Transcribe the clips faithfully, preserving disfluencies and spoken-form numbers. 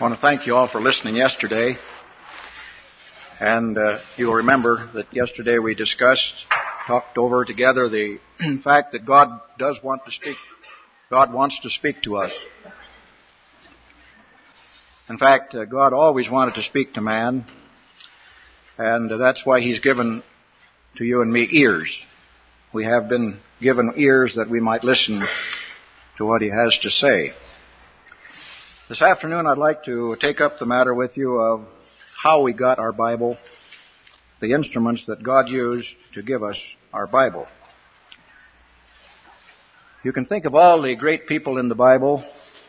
I want to thank you all for listening yesterday. And uh, you'll remember that yesterday we discussed, talked over together the fact that God does want to speak. God wants to speak to us. In fact, uh, God always wanted to speak to man. And uh, that's why He's given to you and me ears. We have been given ears that we might listen to what He has to say. This afternoon I'd like to take up the matter with you of how we got our Bible, the instruments that God used to give us our Bible. You can think of all the great people in the Bible.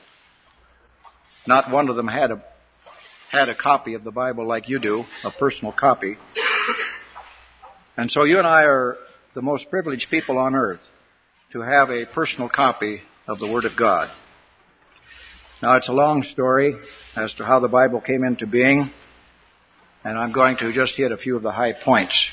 Not one of them had a had a copy of the Bible like you do, a personal copy. And so you and I are the most privileged people on earth to have a personal copy of the Word of God. Now, it's a long story as to how the Bible came into being, and I'm going to just hit a few of the high points.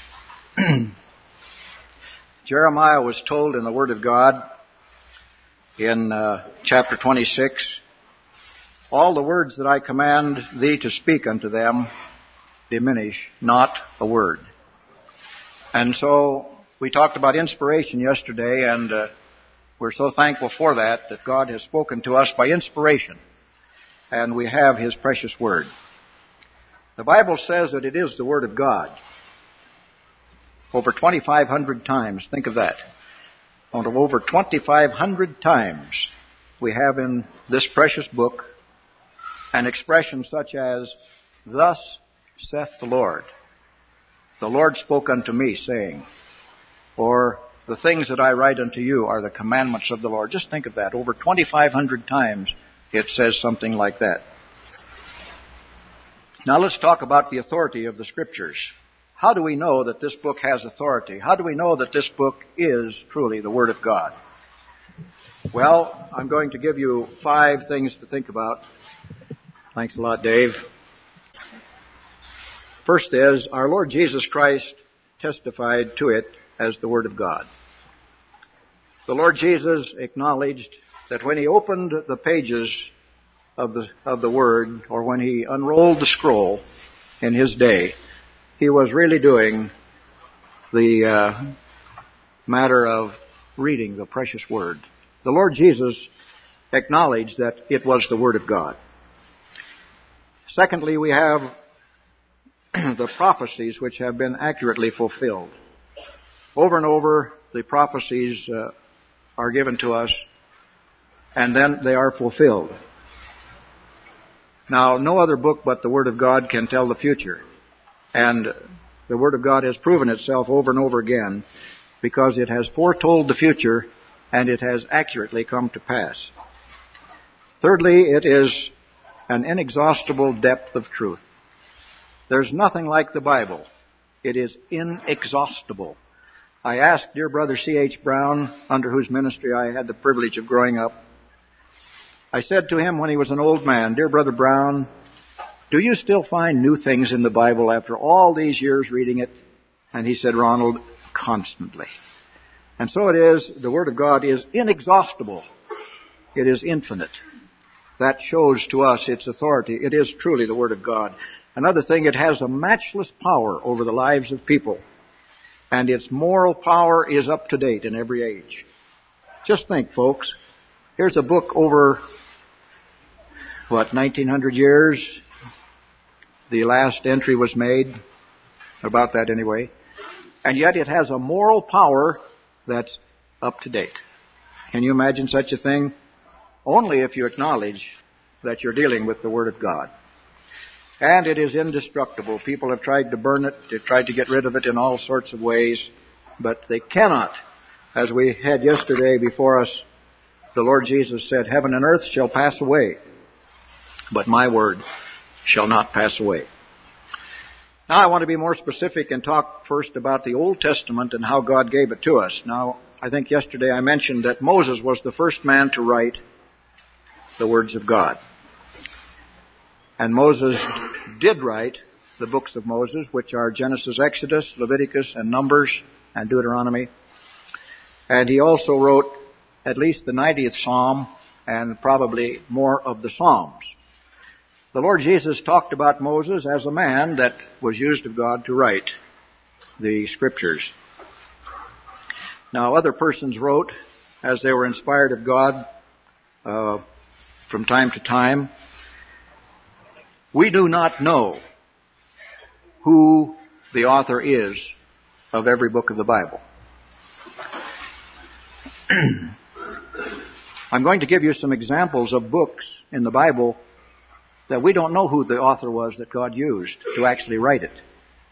Jeremiah was told in the Word of God in uh, chapter twenty-six, all the words that I command thee to speak unto them diminish not a word. And so we talked about inspiration yesterday, and uh, we're so thankful for that, that God has spoken to us by inspiration, and we have His precious Word. The Bible says that it is the Word of God. Over twenty-five hundred times, think of that. Over twenty-five hundred times we have in this precious book an expression such as, "Thus saith the Lord. The Lord spoke unto me, saying," or, "The things that I write unto you are the commandments of the Lord." Just think of that. Over twenty-five hundred times it says something like that. Now let's talk about the authority of the Scriptures. How do we know that this book has authority? How do we know that this book is truly the Word of God? Well, I'm going to give you five things to think about. Thanks a lot, Dave. First is, our Lord Jesus Christ testified to it as the Word of God. The Lord Jesus acknowledged that when He opened the pages of the of the Word, or when He unrolled the scroll in His day, He was really doing the uh, matter of reading the precious Word. The Lord Jesus acknowledged that it was the Word of God. Secondly, we have the prophecies which have been accurately fulfilled. Over and over, the prophecies uh, are given to us, and then they are fulfilled. Now, no other book but the Word of God can tell the future. And the Word of God has proven itself over and over again because it has foretold the future and it has accurately come to pass. Thirdly, it is an inexhaustible depth of truth. There's nothing like the Bible. It is inexhaustible. I asked dear brother C H Brown, under whose ministry I had the privilege of growing up, I said to him when he was an old man, "Dear brother Brown, do you still find new things in the Bible after all these years reading it?" And he said, "Ronald, constantly." And so it is, the Word of God is inexhaustible. It is infinite. That shows to us its authority. It is truly the Word of God. Another thing, it has a matchless power over the lives of people. And its moral power is up to date in every age. Just think, folks. Here's a book over, what, nineteen hundred years? The last entry was made. About that anyway. And yet it has a moral power that's up to date. Can you imagine such a thing? Only if you acknowledge that you're dealing with the Word of God. And it is indestructible. People have tried to burn it. They've tried to get rid of it in all sorts of ways. But they cannot. As we had yesterday before us, the Lord Jesus said, "Heaven and earth shall pass away, but my word shall not pass away." Now I want to be more specific and talk first about the Old Testament and how God gave it to us. Now, I think yesterday I mentioned that Moses was the first man to write the words of God. And Moses did write the books of Moses, which are Genesis, Exodus, Leviticus, and Numbers, and Deuteronomy. And he also wrote at least the ninetieth Psalm and probably more of the Psalms. The Lord Jesus talked about Moses as a man that was used of God to write the Scriptures. Now, other persons wrote as they were inspired of God uh, from time to time. We do not know who the author is of every book of the Bible. I'm going to give you some examples of books in the Bible that we don't know who the author was that God used to actually write it.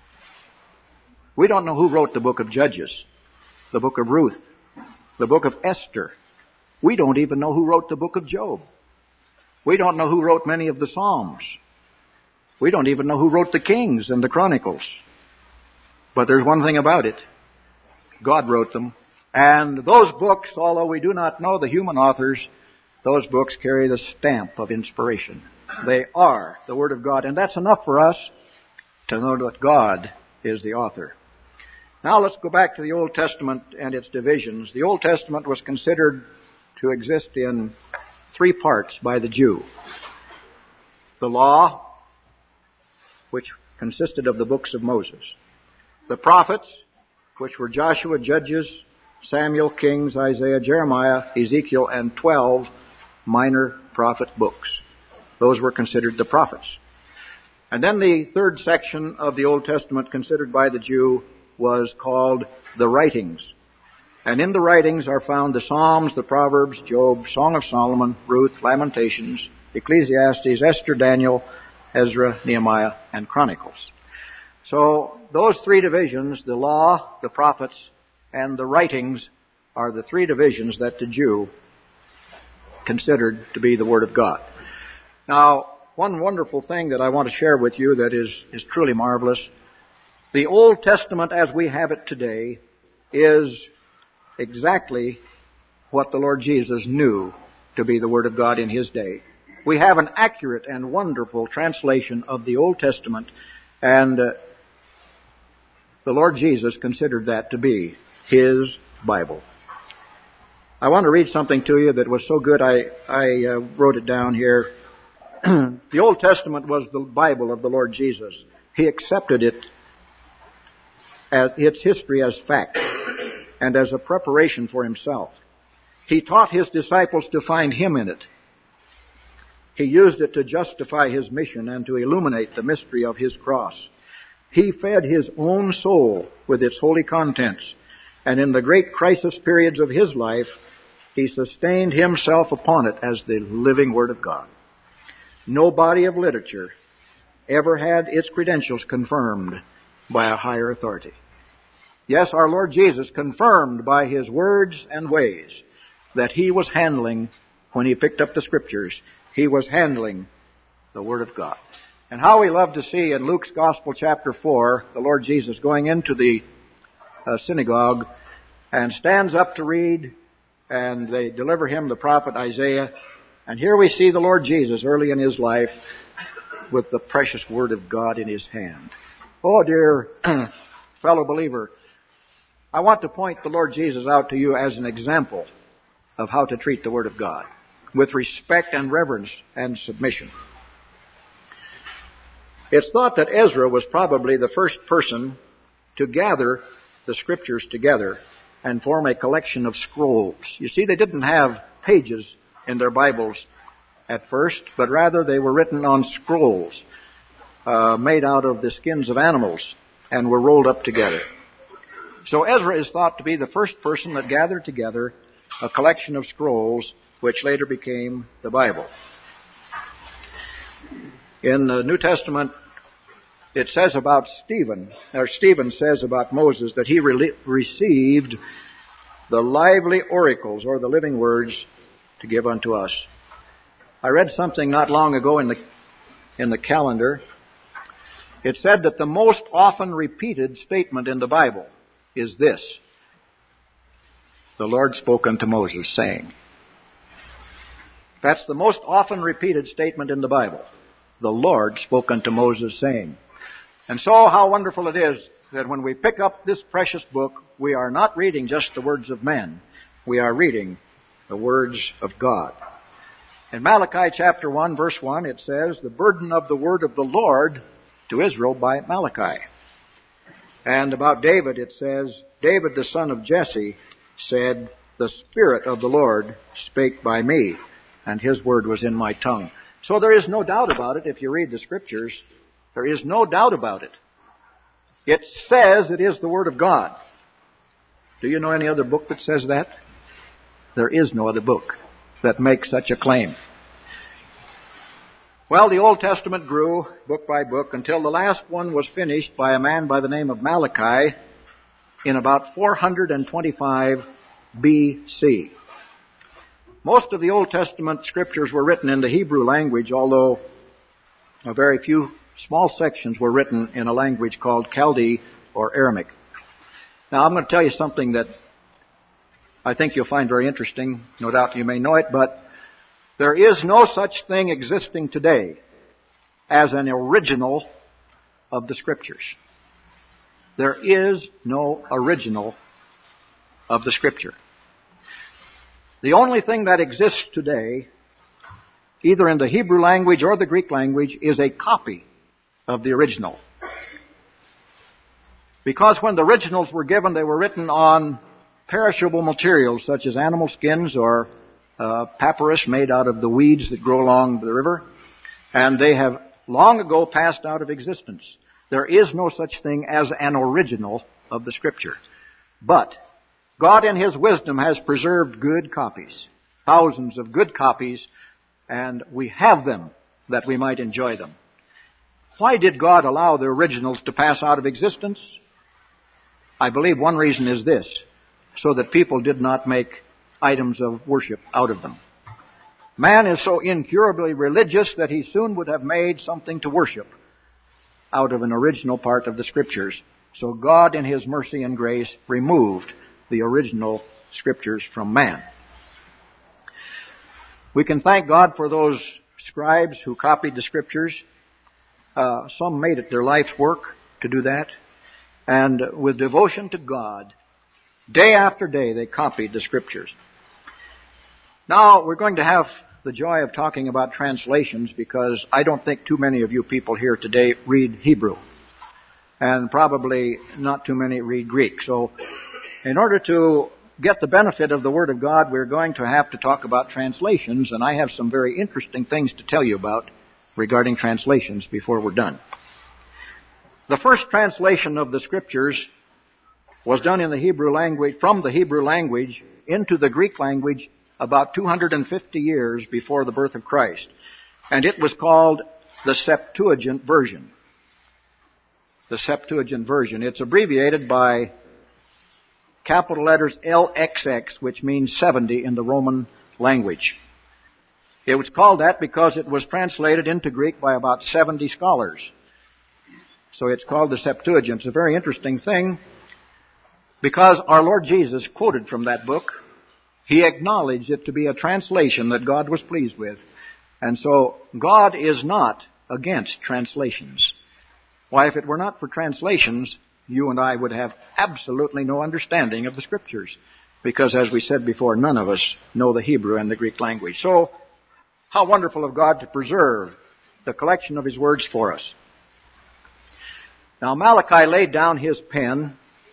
We don't know who wrote the book of Judges, the book of Ruth, the book of Esther. We don't even know who wrote the book of Job. We don't know who wrote many of the Psalms. We don't even know who wrote the Kings and the Chronicles. But there's one thing about it. God wrote them. And those books, although we do not know the human authors, those books carry the stamp of inspiration. They are the Word of God. And that's enough for us to know that God is the author. Now let's go back to the Old Testament and its divisions. The Old Testament was considered to exist in three parts by the Jew. The law, which consisted of the books of Moses. The prophets, which were Joshua, Judges, Samuel, Kings, Isaiah, Jeremiah, Ezekiel, and twelve minor prophet books. Those were considered the prophets. And then the third section of the Old Testament considered by the Jew was called the writings. And in the writings are found the Psalms, the Proverbs, Job, Song of Solomon, Ruth, Lamentations, Ecclesiastes, Esther, Daniel, Ezra, Nehemiah, and Chronicles. So those three divisions, the law, the prophets, and the writings, are the three divisions that the Jew considered to be the Word of God. Now, one wonderful thing that I want to share with you that is, is truly marvelous. The Old Testament as we have it today is exactly what the Lord Jesus knew to be the Word of God in His day. We have an accurate and wonderful translation of the Old Testament, and uh, the Lord Jesus considered that to be His Bible. I want to read something to you that was so good I, I uh, wrote it down here. The Old Testament was the Bible of the Lord Jesus. He accepted it as its history as fact and as a preparation for Himself. He taught His disciples to find Him in it. He used it to justify His mission and to illuminate the mystery of His cross. He fed His own soul with its holy contents, and in the great crisis periods of His life, He sustained Himself upon it as the living Word of God. No body of literature ever had its credentials confirmed by a higher authority. Yes, our Lord Jesus confirmed by His words and ways that He was handling, when He picked up the Scriptures, He was handling the Word of God. And how we love to see in Luke's Gospel chapter four, the Lord Jesus going into the uh, synagogue and stands up to read, and they deliver Him the prophet Isaiah. And here we see the Lord Jesus early in His life with the precious Word of God in His hand. Oh, dear fellow believer, I want to point the Lord Jesus out to you as an example of how to treat the Word of God with respect and reverence and submission. It's thought that Ezra was probably the first person to gather the Scriptures together and form a collection of scrolls. You see, they didn't have pages in their Bibles at first, but rather they were written on scrolls uh, made out of the skins of animals and were rolled up together. So Ezra is thought to be the first person that gathered together a collection of scrolls which later became the Bible. In the New Testament, it says about Stephen, or Stephen says about Moses, that he re- received the lively oracles, or the living words, to give unto us. I read something not long ago in the in the calendar. It said that the most often repeated statement in the Bible is this: the Lord spoke unto Moses, saying. That's the most often repeated statement in the Bible. The Lord spoke unto Moses, saying. And so how wonderful it is that when we pick up this precious book, we are not reading just the words of men. We are reading the words of God. In Malachi chapter one, verse one, it says, the burden of the word of the Lord to Israel by Malachi. And about David it says, David the son of Jesse said, the Spirit of the Lord spake by me, and His word was in my tongue. So there is no doubt about it if you read the Scriptures. There is no doubt about it. It says it is the Word of God. Do you know any other book that says that? There is no other book that makes such a claim. Well, the Old Testament grew book by book until the last one was finished by a man by the name of Malachi in about four hundred twenty-five B C. Most of the Old Testament scriptures were written in the Hebrew language, although a very few small sections were written in a language called Chaldee or Aramaic. Now, I'm going to tell you something that I think you'll find very interesting. No doubt you may know it, but there is no such thing existing today as an original of the Scriptures. There is no original of the Scripture. The only thing that exists today, either in the Hebrew language or the Greek language, is a copy of the original. Because when the originals were given, they were written on perishable materials such as animal skins or uh, papyrus made out of the weeds that grow along the river, and they have long ago passed out of existence. There is no such thing as an original of the Scripture. But God in His wisdom has preserved good copies, thousands of good copies, and we have them that we might enjoy them. Why did God allow the originals to pass out of existence? I believe one reason is this, so that people did not make items of worship out of them. Man is so incurably religious that he soon would have made something to worship out of an original part of the Scriptures. So God in His mercy and grace removed the original Scriptures from man. We can thank God for those scribes who copied the Scriptures. Uh, some made it their life's work to do that. And with devotion to God, day after day, they copied the Scriptures. Now, we're going to have the joy of talking about translations because I don't think too many of you people here today read Hebrew. And probably not too many read Greek. So, in order to get the benefit of the Word of God, we're going to have to talk about translations, and I have some very interesting things to tell you about regarding translations before we're done. The first translation of the Scriptures was done in the Hebrew language, from the Hebrew language into the Greek language about two hundred fifty years before the birth of Christ. And it was called the Septuagint version. The Septuagint version. It's abbreviated by capital letters L X X, which means seventy in the Roman language. It was called that because it was translated into Greek by about seventy scholars. So it's called the Septuagint. It's a very interesting thing because our Lord Jesus quoted from that book. He acknowledged it to be a translation that God was pleased with. And so God is not against translations. Why, if it were not for translations, you and I would have absolutely no understanding of the Scriptures. Because, as we said before, none of us know the Hebrew and the Greek language. So, how wonderful of God to preserve the collection of His words for us. Now, Malachi laid down his pen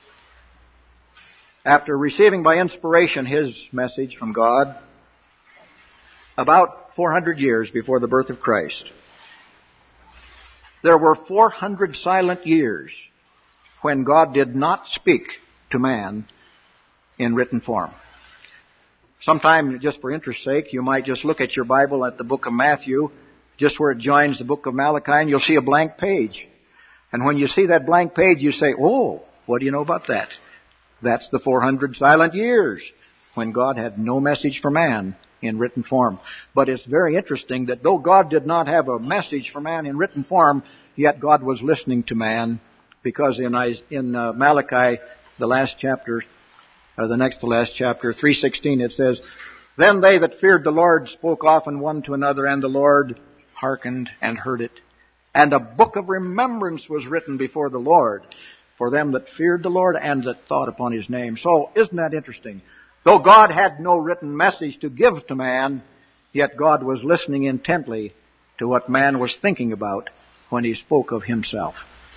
after receiving by inspiration his message from God about four hundred years before the birth of Christ. There were four hundred silent years when God did not speak to man in written form. Sometime, just for interest's sake, you might just look at your Bible at the book of Matthew, just where it joins the book of Malachi, and you'll see a blank page. And when you see that blank page, you say, oh, what do you know about that? That's the four hundred silent years when God had no message for man in written form. But it's very interesting that though God did not have a message for man in written form, yet God was listening to man, because in, in uh, Malachi, the last chapter, or the next to last chapter, three sixteen, it says, Then they that feared the Lord spoke often one to another, and the Lord hearkened and heard it. And a book of remembrance was written before the Lord for them that feared the Lord and that thought upon His name. So, isn't that interesting? Though God had no written message to give to man, yet God was listening intently to what man was thinking about when he spoke of himself.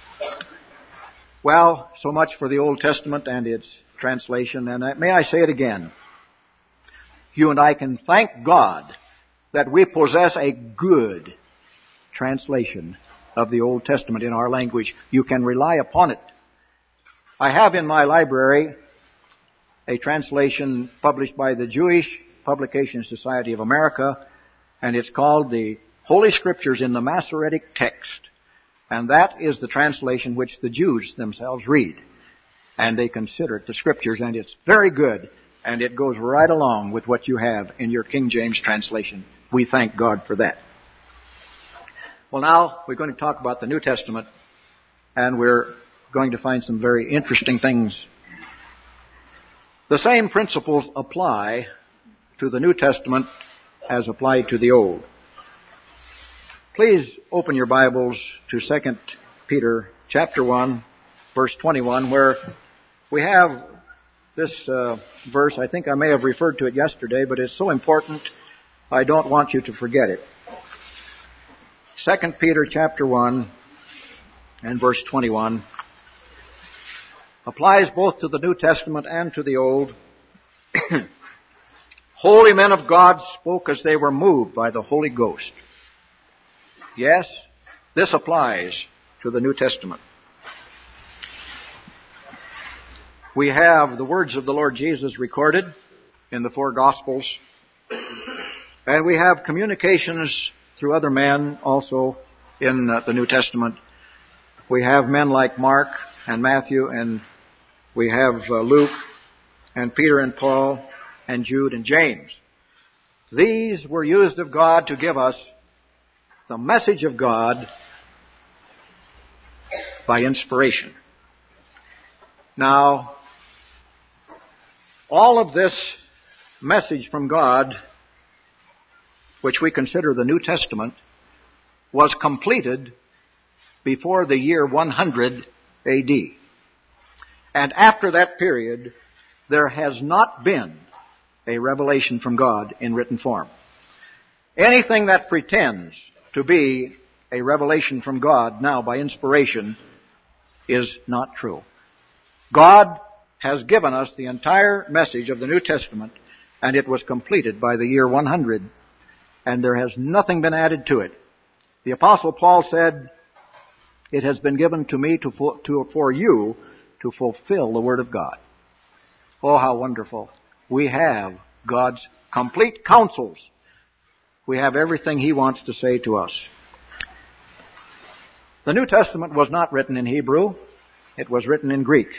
Well, so much for the Old Testament and its translation, and may I say it again. You and I can thank God that we possess a good translation of the Old Testament in our language. You can rely upon it. I have in my library a translation published by the Jewish Publication Society of America, and it's called the Holy Scriptures in the Masoretic Text. And that is the translation which the Jews themselves read. And they consider it the Scriptures, and it's very good. And it goes right along with what you have in your King James translation. We thank God for that. Well, now we're going to talk about the New Testament, and we're going to find some very interesting things. The same principles apply to the New Testament as applied to the Old. Please open your Bibles to Second Peter chapter one, verse twenty-one, where we have this uh, verse. I think I may have referred to it yesterday, but it's so important I don't want you to forget it. Second Peter chapter one and verse twenty-one applies both to the New Testament and to the Old. Holy men of God spoke as they were moved by the Holy Ghost. Yes, this applies to the New Testament. We have the words of the Lord Jesus recorded in the four Gospels, and we have communications through other men also in uh, the New Testament. We have men like Mark and Matthew, and we have uh, Luke and Peter and Paul and Jude and James. These were used of God to give us the message of God by inspiration. Now, all of this message from God, which we consider the New Testament, was completed before the year one hundred A D. And after that period, there has not been a revelation from God in written form. Anything that pretends to be a revelation from God now by inspiration is not true. God has given us the entire message of the New Testament, and it was completed by the year one hundred, and there has nothing been added to it. The Apostle Paul said, it has been given to me to, to for you to fulfill the Word of God. Oh, how wonderful. We have God's complete counsels. We have everything He wants to say to us. The New Testament was not written in Hebrew. It was written in Greek.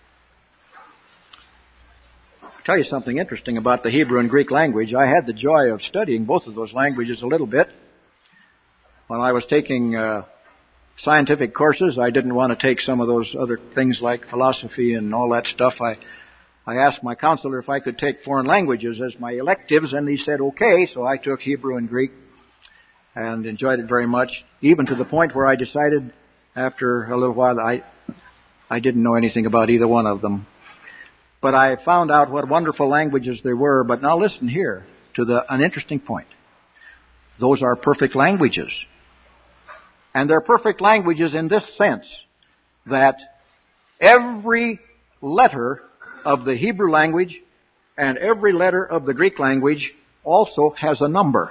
I'll tell you something interesting about the Hebrew and Greek language. I had the joy of studying both of those languages a little bit. When I was taking uh, scientific courses, I didn't want to take some of those other things like philosophy and all that stuff. I I asked my counselor if I could take foreign languages as my electives, and he said okay, so I took Hebrew and Greek and enjoyed it very much, even to the point where I decided after a little while I I didn't know anything about either one of them. But I found out what wonderful languages they were. But now listen here to the an interesting point. Those are perfect languages. And they're perfect languages in this sense, that every letter of the Hebrew language and every letter of the Greek language also has a number.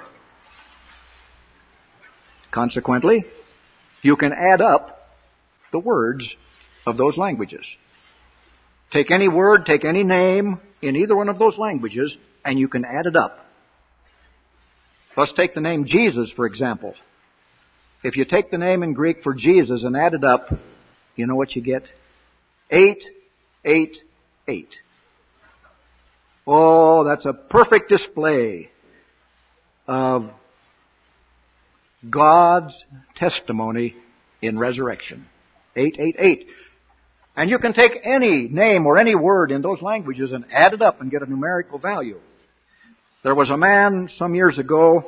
Consequently, you can add up the words of those languages. Take any word, take any name in either one of those languages, and you can add it up. Let's take the name Jesus, for example. If you take the name in Greek for Jesus and add it up, you know what you get? Eight, eight, eight. Oh, that's a perfect display of God's testimony in resurrection. Eight, eight, eight. And you can take any name or any word in those languages and add it up and get a numerical value. There was a man some years ago,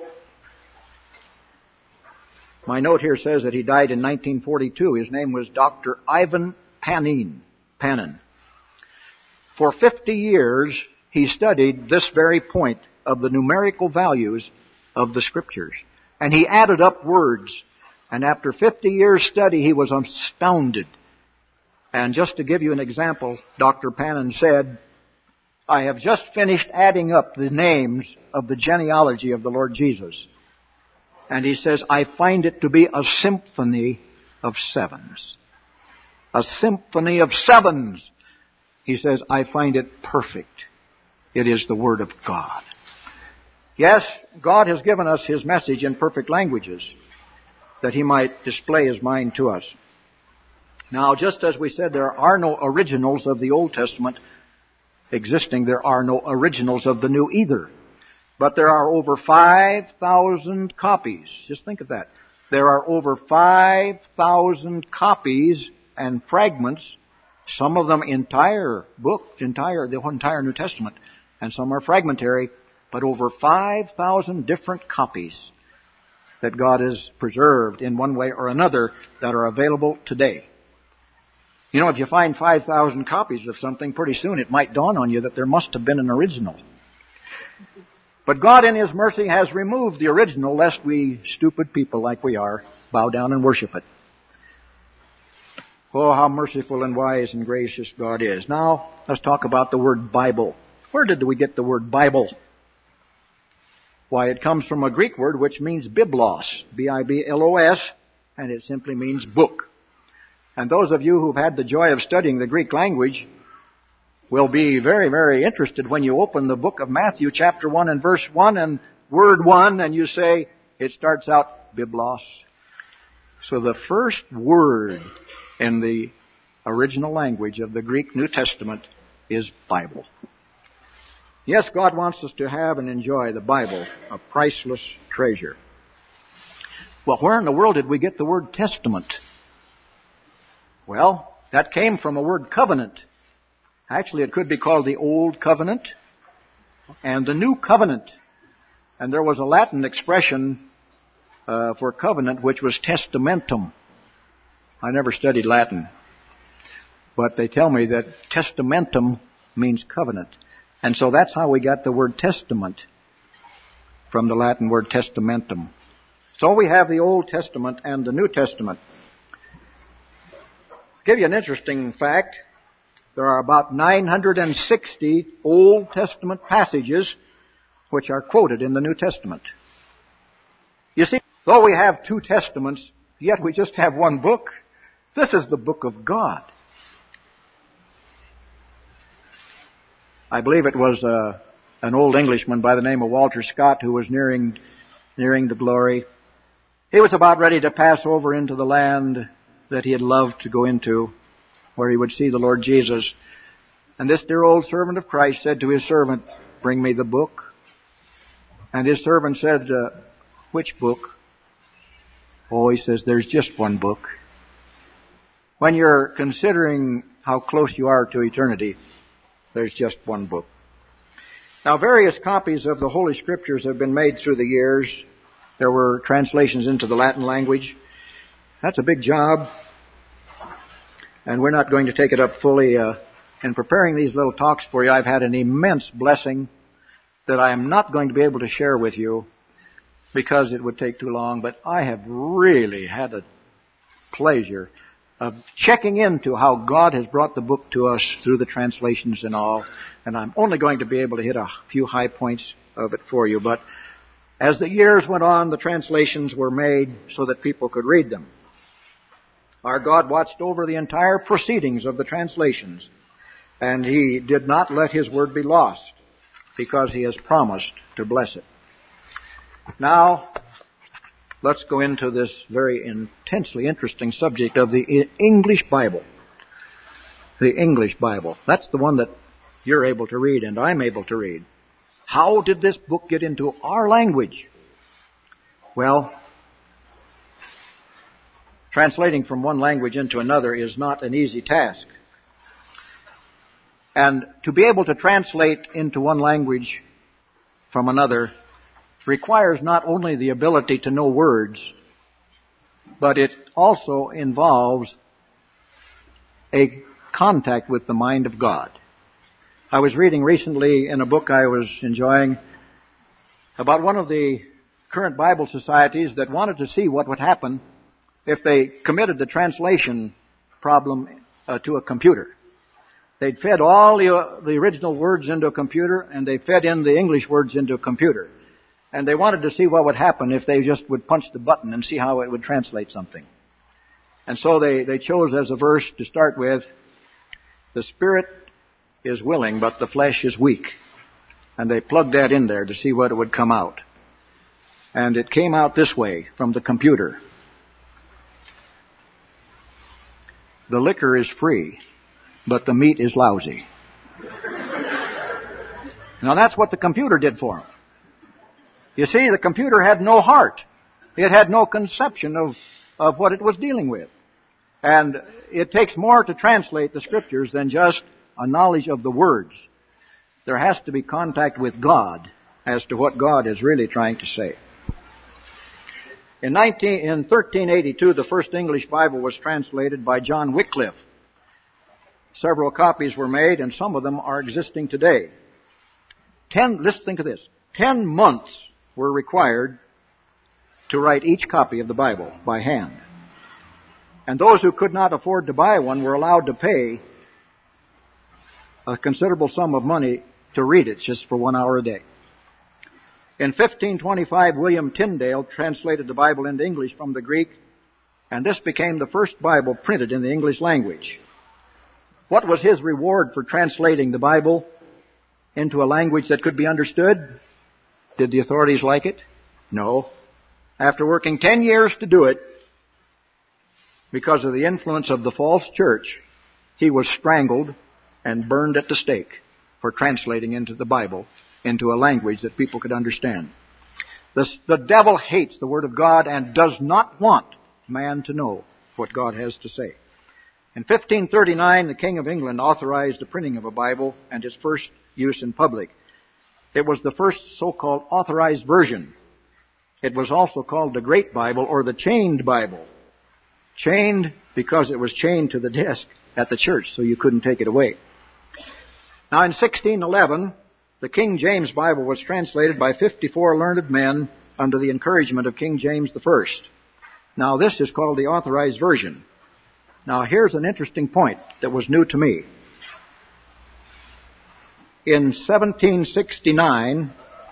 my note here says that he died in nineteen forty-two. His name was Doctor Ivan Panin. Panin. For fifty years, he studied this very point of the numerical values of the Scriptures. And he added up words. And after fifty years study, he was astounded. And just to give you an example, Doctor Pannon said, I have just finished adding up the names of the genealogy of the Lord Jesus. And he says, I find it to be a symphony of sevens. A symphony of sevens. He says, I find it perfect. It is the Word of God. Yes, God has given us His message in perfect languages that He might display His mind to us. Now, just as we said, there are no originals of the Old Testament existing, there are no originals of the New either. But there are over five thousand copies. Just think of that. There are over five thousand copies and fragments, some of them entire books, entire, the entire New Testament, and some are fragmentary, but over five thousand different copies that God has preserved in one way or another that are available today. You know, if you find five thousand copies of something, pretty soon it might dawn on you that there must have been an original. But God in His mercy has removed the original, lest we, stupid people like we are, bow down and worship it. Oh, how merciful and wise and gracious God is. Now, let's talk about the word Bible. Where did we get the word Bible? Why, it comes from a Greek word which means biblos, B I B L O S, and it simply means book. And those of you who've had the joy of studying the Greek language will be very, very interested when you open the book of Matthew chapter one and verse one and word one, and you say, it starts out biblos. So the first word in the original language of the Greek New Testament is Bible. Yes, God wants us to have and enjoy the Bible, a priceless treasure. Well, where in the world did we get the word testament? Well, that came from a word covenant. Actually, it could be called the Old Covenant and the New Covenant. And there was a Latin expression uh, for covenant which was testamentum. I never studied Latin, but they tell me that testamentum means covenant. And so that's how we got the word testament, from the Latin word testamentum. So we have the Old Testament and the New Testament. I'll give you an interesting fact. There are about nine hundred sixty Old Testament passages which are quoted in the New Testament. You see, though we have two testaments, yet we just have one book. This is the book of God. I believe it was uh, an old Englishman by the name of Walter Scott who was nearing nearing the glory. He was about ready to pass over into the land that he had loved to go into, where he would see the Lord Jesus. And this dear old servant of Christ said to his servant, bring me the book. And his servant said, uh, which book? Oh, he says, there's just one book. When you're considering how close you are to eternity, there's just one book. Now, various copies of the Holy Scriptures have been made through the years. There were translations into the Latin language. That's a big job. And we're not going to take it up fully. Uh, in preparing these little talks for you, I've had an immense blessing that I am not going to be able to share with you because it would take too long. But I have really had a pleasure of checking into how God has brought the book to us through the translations and all. And I'm only going to be able to hit a few high points of it for you. But as the years went on, the translations were made so that people could read them. Our God watched over the entire proceedings of the translations, and He did not let His word be lost because He has promised to bless it. Now, let's go into this very intensely interesting subject of the English Bible. The English Bible. That's the one that you're able to read and I'm able to read. How did this book get into our language? Well, translating from one language into another is not an easy task. And to be able to translate into one language from another requires not only the ability to know words, but it also involves a contact with the mind of God. I was reading recently in a book I was enjoying about one of the current Bible societies that wanted to see what would happen if they committed the translation problem uh, to a computer. They'd fed all the, uh, the original words into a computer, and they fed in the English words into a computer. And they wanted to see what would happen if they just would punch the button and see how it would translate something. And so they, they chose as a verse to start with, the spirit is willing, but the flesh is weak. And they plugged that in there to see what it would come out. And it came out this way from the computer. The liquor is free, but the meat is lousy. Now that's what the computer did for them. You see, the computer had no heart. It had no conception of, of what it was dealing with. And it takes more to translate the Scriptures than just a knowledge of the words. There has to be contact with God as to what God is really trying to say. In, nineteen, in thirteen eighty-two, the first English Bible was translated by John Wycliffe. Several copies were made, and some of them are existing today. Ten, let's think of this. Ten months were required to write each copy of the Bible by hand. And those who could not afford to buy one were allowed to pay a considerable sum of money to read it just for one hour a day. In fifteen twenty-five, William Tyndale translated the Bible into English from the Greek, and this became the first Bible printed in the English language. What was his reward for translating the Bible into a language that could be understood? Did the authorities like it? No. After working ten years to do it, because of the influence of the false church, he was strangled and burned at the stake for translating into the Bible into a language that people could understand. The, the devil hates the Word of God and does not want man to know what God has to say. In fifteen thirty-nine, the King of England authorized the printing of a Bible and its first use in public. It was the first so-called authorized version. It was also called the Great Bible or the Chained Bible. Chained because it was chained to the desk at the church so you couldn't take it away. Now in sixteen eleven, the King James Bible was translated by fifty-four learned men under the encouragement of King James the First. Now this is called the Authorized Version. Now here's an interesting point that was new to me. In seventeen sixty-nine,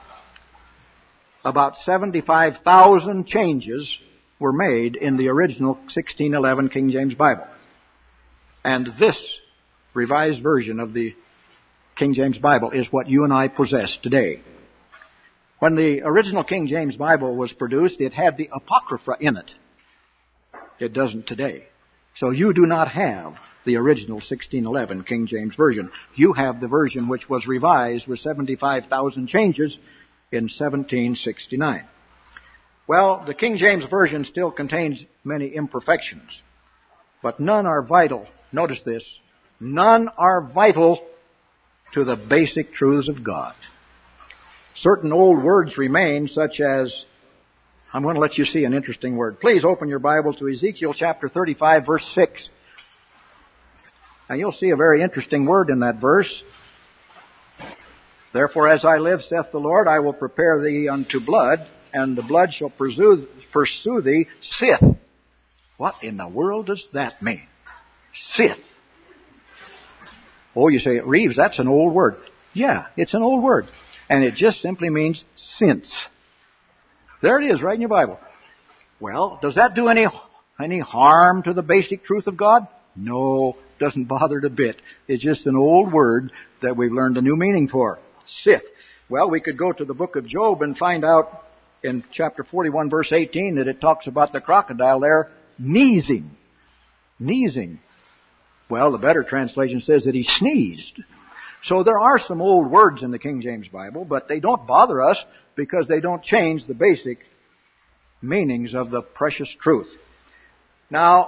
about seventy-five thousand changes were made in the original sixteen eleven King James Bible. And this revised version of the King James Bible is what you and I possess today. When the original King James Bible was produced, it had the Apocrypha in it. It doesn't today. So you do not have the original sixteen eleven King James Version. You have the version which was revised with seventy-five thousand changes in seventeen sixty-nine. Well, the King James Version still contains many imperfections, but none are vital. Notice this. None are vital to the basic truths of God. Certain old words remain, such as, I'm going to let you see an interesting word. Please open your Bible to Ezekiel chapter thirty-five, verse six. And you'll see a very interesting word in that verse. Therefore, as I live, saith the Lord, I will prepare thee unto blood, and the blood shall pursue, pursue thee, sith. What in the world does that mean? Sith. Oh, you say, Reeves, that's an old word. Yeah, it's an old word. And it just simply means since. There it is, right in your Bible. Well, does that do any, any harm to the basic truth of God? No, doesn't bother it a bit. It's just an old word that we've learned a new meaning for. Sith. Well, we could go to the book of Job and find out in chapter forty-one, verse eighteen, that it talks about the crocodile there sneezing. Sneezing. Well, the better translation says that he sneezed. So there are some old words in the King James Bible, but they don't bother us because they don't change the basic meanings of the precious truth. Now,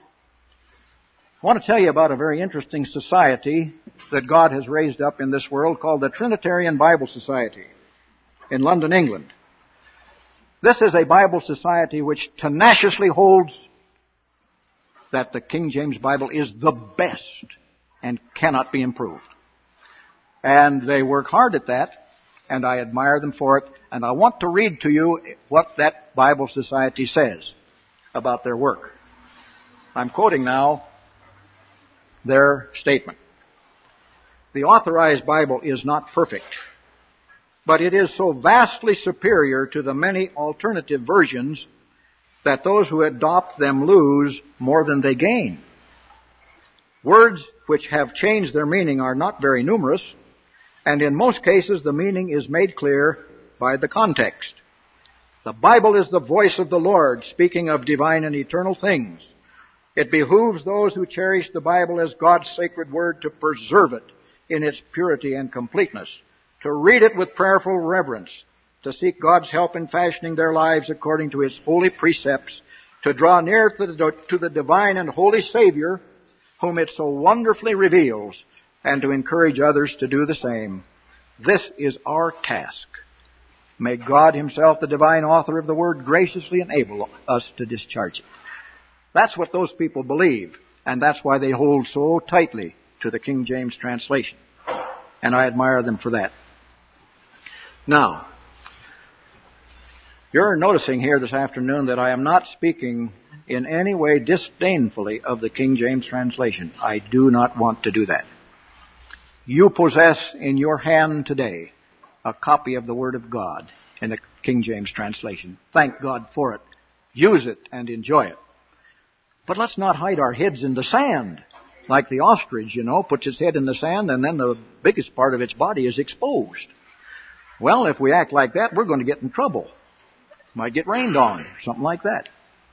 I want to tell you about a very interesting society that God has raised up in this world called the Trinitarian Bible Society in London, England. This is a Bible society which tenaciously holds that the King James Bible is the best and cannot be improved. And they work hard at that. and I admire them for it. And I want to read to you what that Bible Society says about their work. I'm quoting now their statement. The Authorized Bible is not perfect, but it is so vastly superior to the many alternative versions that those who adopt them lose more than they gain. Words which have changed their meaning are not very numerous, and in most cases the meaning is made clear by the context. The Bible is the voice of the Lord, speaking of divine and eternal things. It behooves those who cherish the Bible as God's sacred word to preserve it in its purity and completeness, to read it with prayerful reverence, to seek God's help in fashioning their lives according to His holy precepts, to draw near to the, to the divine and holy Savior, whom it so wonderfully reveals, and to encourage others to do the same. This is our task. May God Himself, the divine author of the Word, graciously enable us to discharge it. That's what those people believe, and that's why they hold so tightly to the King James translation. And I admire them for that. Now, you're noticing here this afternoon that I am not speaking in any way disdainfully of the King James translation. I do not want to do that. You possess in your hand today a copy of the Word of God in the King James translation. Thank God for it. Use it and enjoy it. But let's not hide our heads in the sand. Like the ostrich, you know, puts its head in the sand and then the biggest part of its body is exposed. Well, if we act like that, we're going to get in trouble. Might get rained on, something like that.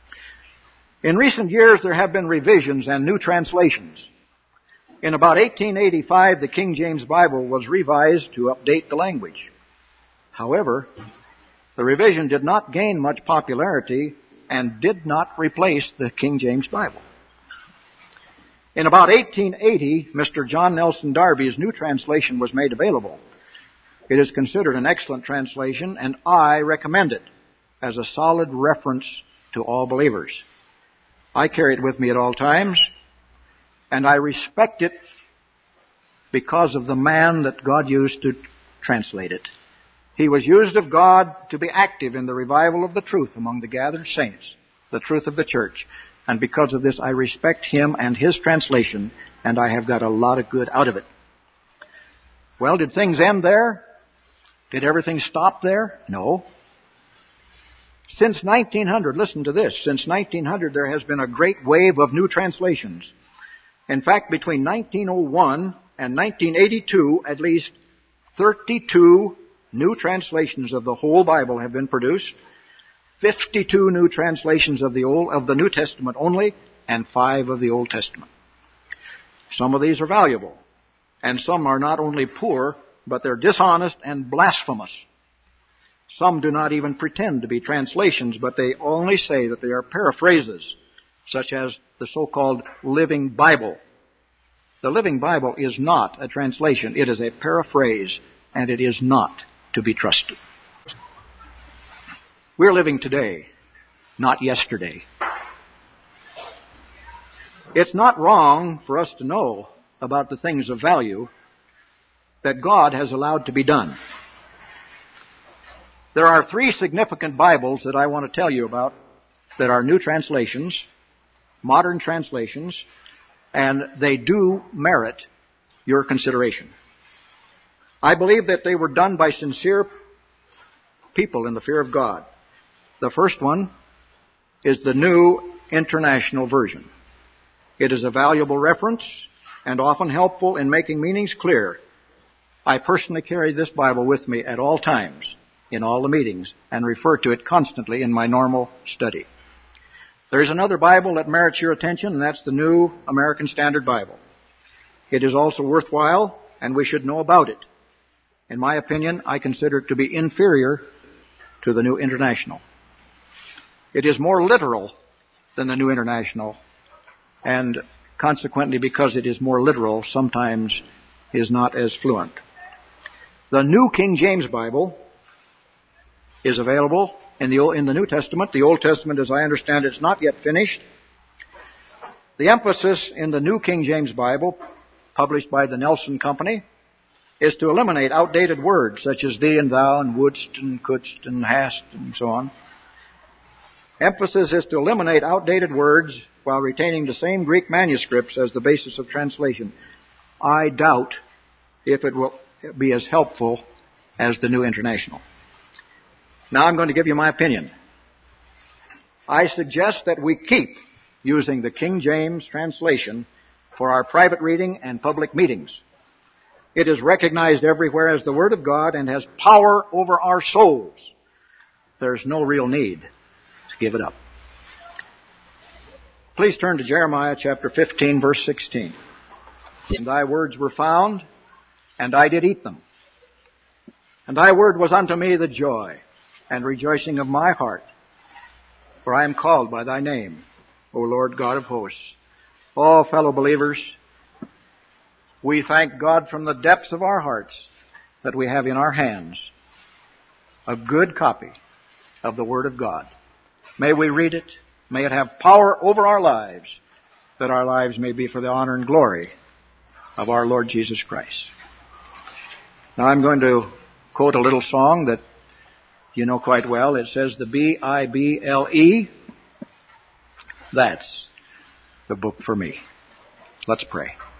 In recent years, there have been revisions and new translations. In about eighteen eighty-five, the King James Bible was revised to update the language. However, the revision did not gain much popularity and did not replace the King James Bible. In about eighteen eighty, Mister John Nelson Darby's new translation was made available. It is considered an excellent translation, and I recommend it as a solid reference to all believers. I carry it with me at all times, and I respect it because of the man that God used to translate it. He was used of God to be active in the revival of the truth among the gathered saints, the truth of the church. And because of this, I respect him and his translation, and I have got a lot of good out of it. Well, did things end there? Did everything stop there? No. Since nineteen hundred, listen to this, since nineteen hundred there has been a great wave of new translations. In fact, between nineteen oh one and nineteen eighty-two, at least thirty-two new translations of the whole Bible have been produced, fifty-two new translations of the Old, of the New Testament only, and five of the Old Testament. Some of these are valuable, and some are not only poor, but they're dishonest and blasphemous. Some do not even pretend to be translations, but they only say that they are paraphrases, such as the so-called Living Bible. The Living Bible is not a translation. It is a paraphrase, and it is not to be trusted. We're living today, not yesterday. It's not wrong for us to know about the things of value that God has allowed to be done. There are three significant Bibles that I want to tell you about that are new translations, modern translations, and they do merit your consideration. I believe that they were done by sincere people in the fear of God. The first one is the New International Version. It is a valuable reference and often helpful in making meanings clear. I personally carry this Bible with me at all times, in all the meetings, and refer to it constantly in my normal study. There's another Bible that merits your attention, and that's the New American Standard Bible. It is also worthwhile, and we should know about it. In my opinion, I consider it to be inferior to the New International. It is more literal than the New International, and consequently, because it is more literal, sometimes is not as fluent. The New King James Bible is available in the, in the New Testament. The Old Testament, as I understand it, is not yet finished. The emphasis in the New King James Bible, published by the Nelson Company, is to eliminate outdated words such as thee and thou and wouldst and couldst and hast and so on. Emphasis is to eliminate outdated words while retaining the same Greek manuscripts as the basis of translation. I doubt if it will be as helpful as the New International. Now I'm going to give you my opinion. I suggest that we keep using the King James translation for our private reading and public meetings. It is recognized everywhere as the Word of God and has power over our souls. There's no real need to give it up. Please turn to Jeremiah chapter fifteen, verse sixteen. And thy words were found, and I did eat them. And thy word was unto me the joy and rejoicing of my heart. For I am called by thy name, O Lord God of hosts. Oh, fellow believers, we thank God from the depths of our hearts that we have in our hands a good copy of the Word of God. May we read it. May it have power over our lives, that our lives may be for the honor and glory of our Lord Jesus Christ. Now I'm going to quote a little song that you know quite well. It says, the B I B L E, that's the book for me. Let's pray.